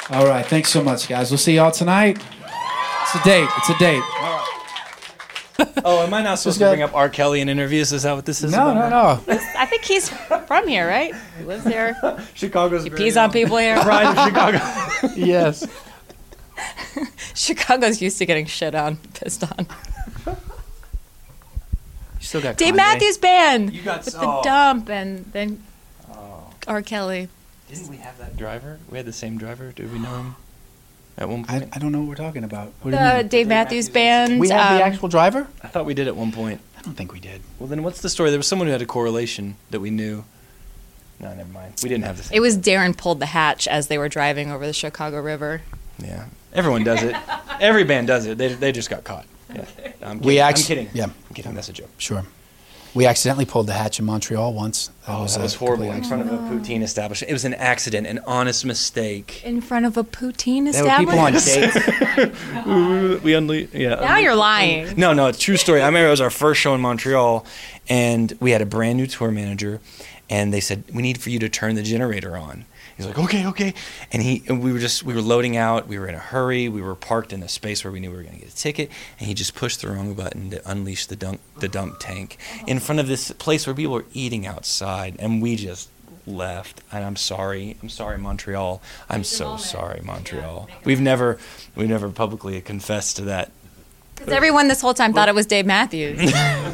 All right, thanks so much, guys. We'll see y'all tonight. It's a date. It's a date. Oh, am I not supposed to bring up R. Kelly in interviews? Is that what this is No, about? no, no. I think he's from here, right? He lives here. Chicago's He very pees on people here. Pride of Chicago. Yes. Chicago's used to getting shit on, pissed on. You still got Dave Kanye. Matthews Band You got with so- the dump and then R. Kelly. Didn't we have that driver? We had the same driver. Did we know him at one I, point? I don't know what we're talking about. What do you The mean? Dave Matthews Band. We had the um, actual driver? I thought we did at one point. I don't think we did. Well, then what's the story? There was someone who had a correlation that we knew. No, never mind. We didn't have the same. It was Darren pulled the hatch as they were driving over the Chicago River. Yeah. Everyone does it. Every band does it. They, they just got caught. Yeah. I'm kidding. We I'm actu- kidding. yeah. I'm kidding. That's a joke. Sure. We accidentally pulled the hatch in Montreal once. That Oh, was, that a was horrible. complete In front of a poutine establishment. It was an accident, an honest mistake. In front of a poutine There were people on establishment? dates. we unle- yeah. Now you're lying. No, no, it's a true story. I remember it was our first show in Montreal, and we had a brand new tour manager, and they said, we need for you to turn the generator on. He's like, okay, okay. And he, and we were just, we were loading out. We were in a hurry. We were parked in a space where we knew we were going to get a ticket. And he just pushed the wrong button to unleash the dump, the dump tank in front of this place where people were eating outside. And we just left. And I'm sorry. I'm sorry, Montreal. I'm so sorry, Montreal. We've never, we've never publicly confessed to that. Because everyone this whole time thought it was Dave Matthews.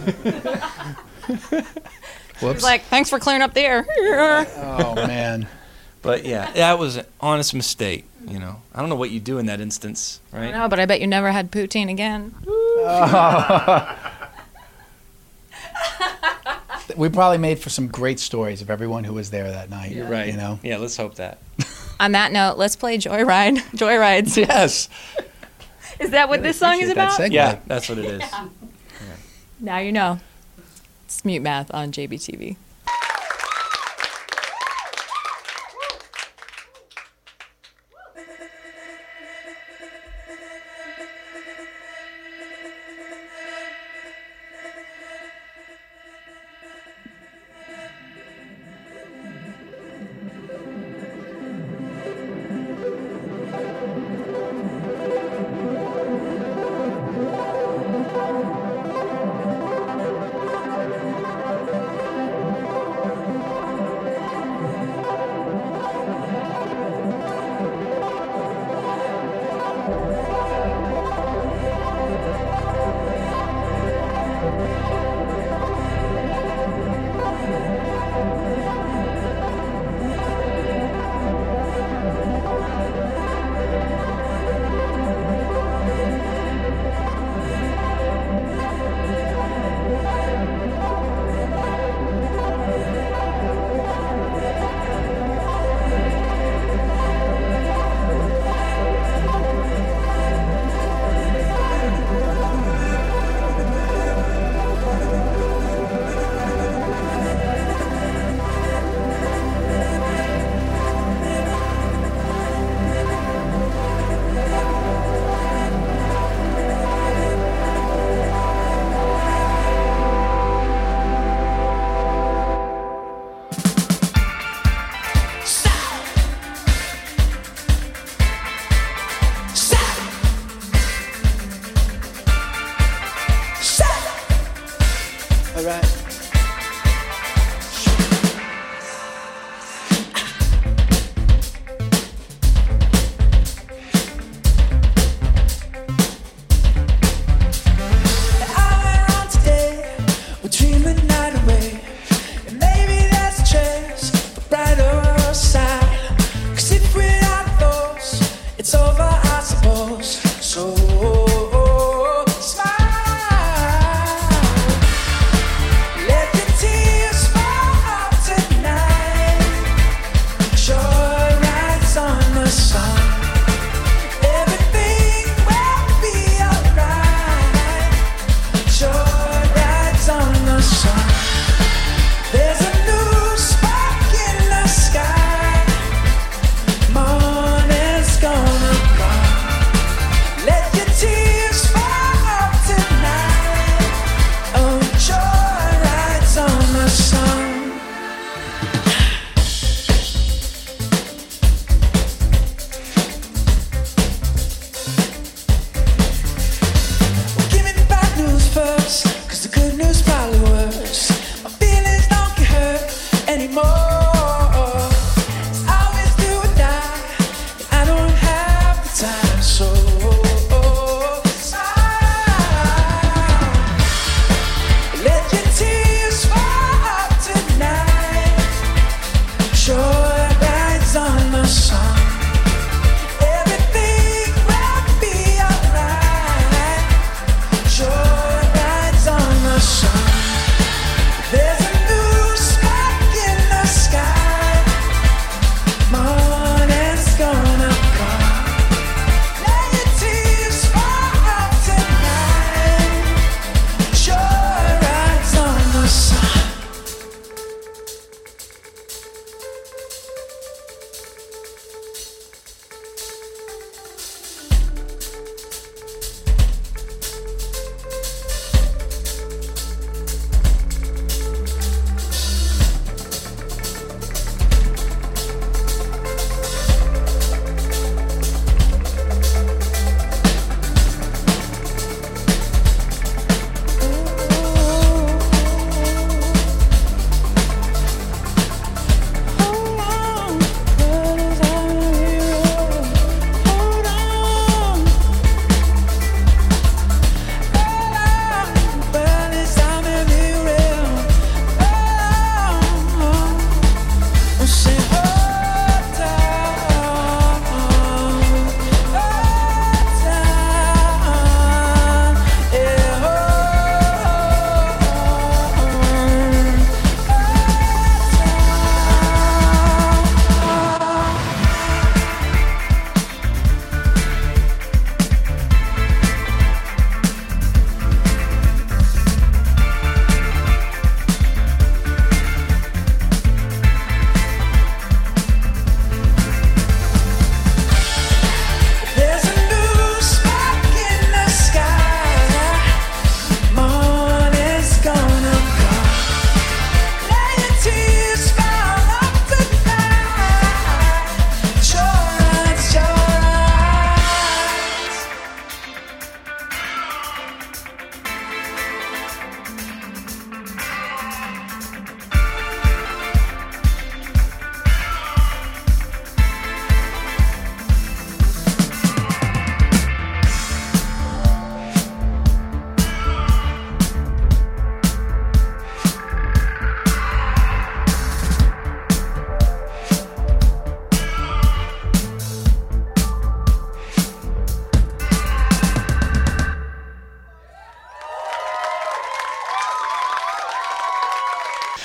Whoops. He's like, thanks for clearing up the air. Oh, man. But yeah, that was an honest mistake. You know, I don't know what you do in that instance, right? No, but I bet you never had poutine again. We probably made for some great stories of everyone who was there that night. You're right. You know? Yeah, let's hope that. On that note, let's play Joyride. Joyrides. Yes. Is that what this song is appreciate that about? segue. Yeah, that's what it is. Now you know. It's Mute Math on J B T V.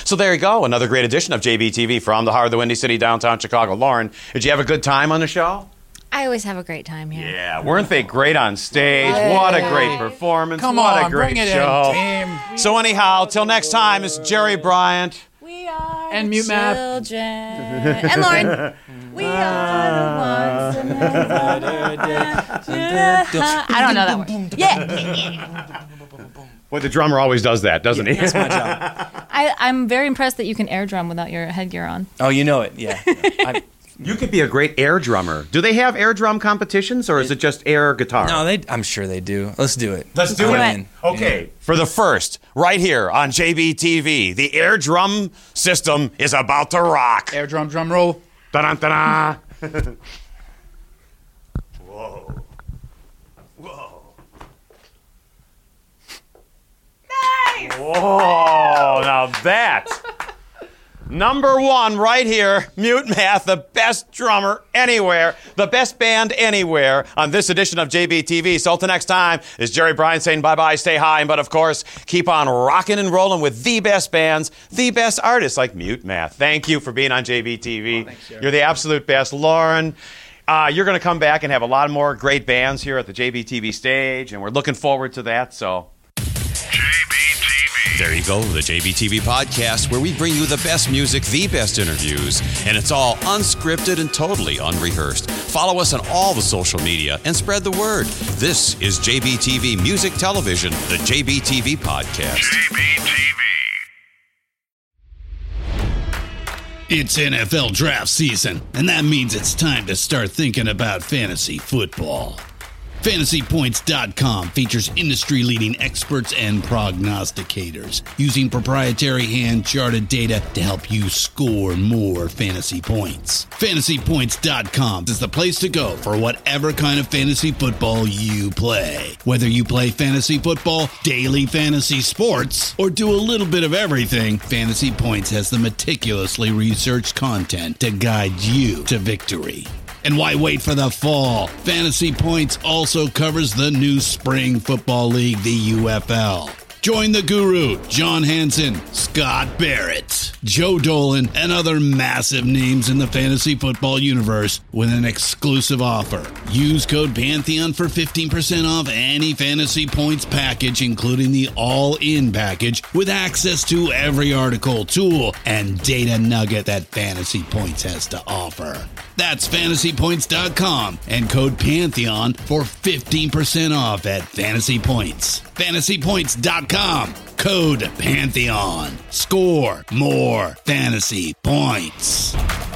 So there you go. Another great edition of J B T V from the heart of the Windy City, downtown Chicago. Lauren, did you have a good time on the show? I always have a great time here. Yeah, weren't they great on stage? What a great performance. Come what on, a great bring it show. in, team. So anyhow, till next time, it's Jerry Bryant. We are And the Mute Math. children. And Lauren. We are the ones that I don't know that one. Yeah. Well, the drummer always does that, doesn't he? That's my job. I, I'm very impressed that you can air drum without your headgear on. Oh, you know it, yeah. I, You could be a great air drummer. Do they have air drum competitions, or is it just air guitar? no, they. I'm sure they do. Let's do it. Let's do I'm it. in. Okay, for the first, right here on J B T V, the air drum system is about to rock. Air drum, drum roll. Da-da-da-da. Whoa. Whoa. Nice! Whoa, now that. Number one right here, Mute Math, the best drummer anywhere, the best band anywhere on this edition of J B T V. So till next time, is Jerry Bryant saying bye-bye, stay high, but of course, keep on rocking and rolling with the best bands, the best artists like Mute Math. Thank you for being on J B T V. Oh, thanks, Jerry. You're the absolute best. Lauren, uh, you're going to come back and have a lot more great bands here at the J B T V stage, and we're looking forward to that, so... There you go, the J B T V podcast, where we bring you the best music, the best interviews, and it's all unscripted and totally unrehearsed. Follow us on all the social media and spread the word. This is J B T V Music Television, the J B T V podcast. J B T V. It's N F L draft season, and that means it's time to start thinking about fantasy football. Fantasy Points dot com features industry-leading experts and prognosticators using proprietary hand-charted data to help you score more fantasy points. Fantasy Points dot com is the place to go for whatever kind of fantasy football you play. Whether you play fantasy football, daily fantasy sports, or do a little bit of everything, Fantasy Points has the meticulously researched content to guide you to victory. And why wait for the fall? Fantasy Points also covers the new spring football league, the U F L. Join the guru, John Hansen, Scott Barrett, Joe Dolan, and other massive names in the fantasy football universe with an exclusive offer. Use code Pantheon for fifteen percent off any Fantasy Points package, including the all-in package, with access to every article, tool, and data nugget that Fantasy Points has to offer. That's Fantasy Points dot com and code Pantheon for fifteen percent off at Fantasy Points. Fantasy Points dot com, code Pantheon. Score more fantasy points.